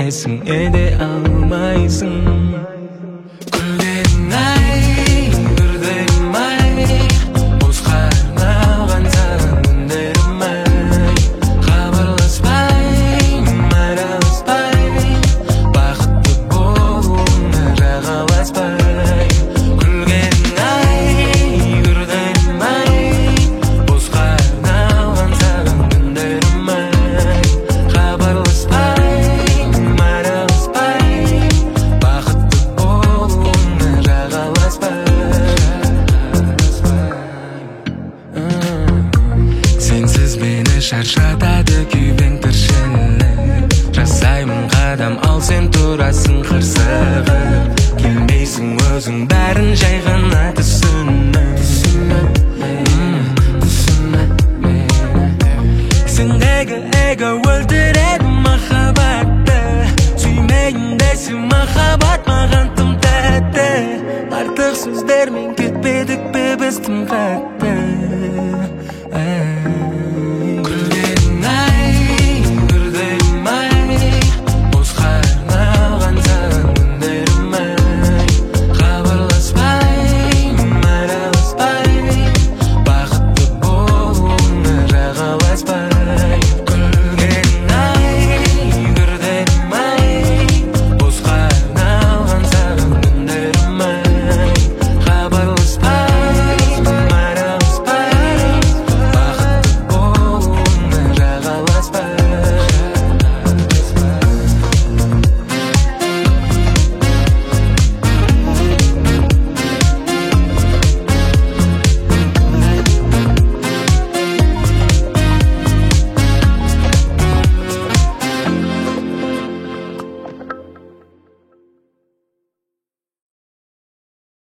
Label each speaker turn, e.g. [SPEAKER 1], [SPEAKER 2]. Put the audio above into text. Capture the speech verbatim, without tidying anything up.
[SPEAKER 1] білмейсің, еде алмайсың. Күлгенің ай, күрделім ай, босқа арналған саған күндерім ай. Хабарласпай, араласпай, бақытты болуыңа жағаласпай. Күлгенің ай, күрделім ай, босқа арналған саған күндерім ай. Хабарласпай, араласпай, бақытты болуыңа жағаласпай. Сенсіз мені шаршатады күйбең тіршілік. Жасаймын қадам, ал сен тұрасың қырсығып. Келмейсің өзің бәрін жай ғана түсініп. Түсініп, түсініп мені. Сен эго, эго өлтіріп